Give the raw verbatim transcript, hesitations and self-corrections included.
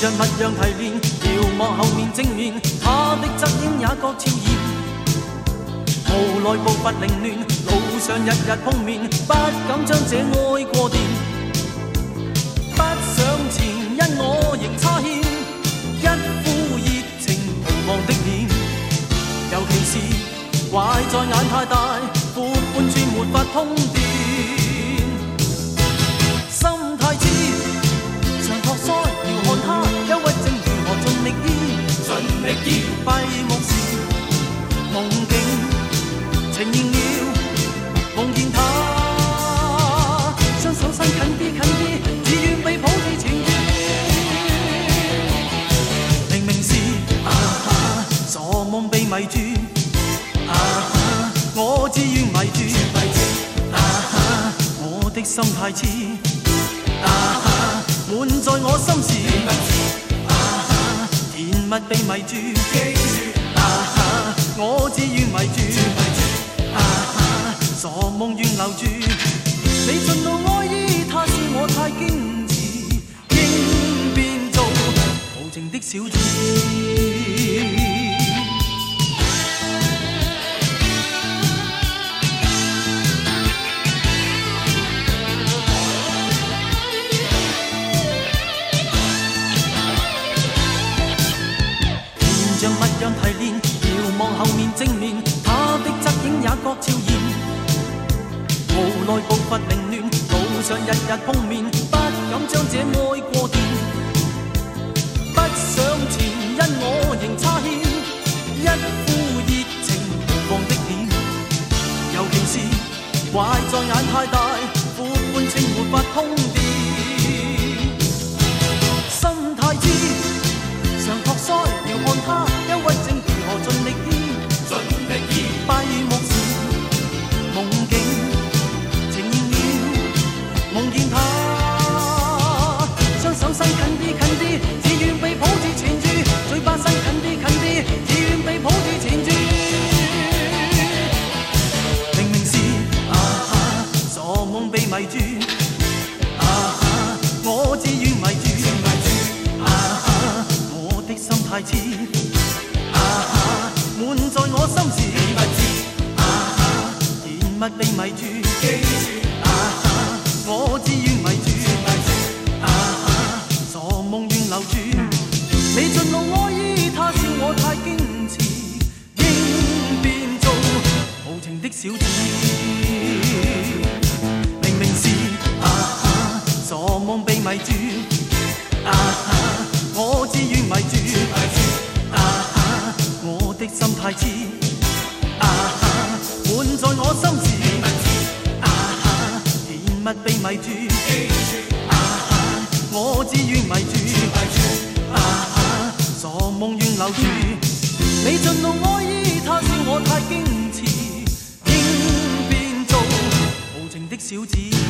像蜜樣提煉，遙望後面正面，他的側影也覺超然。無奈步伐凌亂，路上日日碰面，不敢將這愛過電。不上前，因我仍差欠一副熱情彷徨的臉，尤其是壞在眼太大，闊半寸沒法通電。心太知，常托腮遙看他，憂鬱症如何盡力醫，盡力醫。閉目時夢境呈現了，夢見他，雙手伸近啲近啲，只願被抱住纏住。明明是啊哈，傻夢被迷住，啊哈，我只願迷住，啊哈，我的心太痴，啊哈，滿在我心事，啊哈，甜蜜被迷住，記住，啊哈，我只願迷住。傻夢願留住，你盡到愛意，他說我太矜持，應變做無情的小子。甜像蜜樣提煉，遙望後面正面，他的側影也覺超然。無奈步伐凌亂，路上日日碰面，不敢將這愛過電。不上前，因我仍差欠一副熱情彷徨的臉，尤其是壞在眼太大，闊半寸沒法通電。心太知，常托腮遙看他，憂鬱症如何盡力醫，盡力醫。閉目時夢境夢見他，雙手伸近啲近啲，只願被抱住纏住，嘴巴伸近啲近啲，只願被抱住纏住。明明是啊哈，傻夢被迷住，啊哈，我只願迷住，啊哈，我的心太痴，啊哈，滿在我心事，啊哈，甜蜜被迷住，記住，啊哈。我只願迷住，啊哈，傻夢願留住，你盡露愛意，他笑我太矜持，應變做無情的小子。明明是啊哈，傻夢被迷住，啊哈，我只願迷住，啊哈，我的心太痴，啊哈，滿在我心事。被迷住，啊哈，我只願迷住，啊哈，傻夢願留住，你盡露愛意，他笑我太矜持，應變做無情的小子。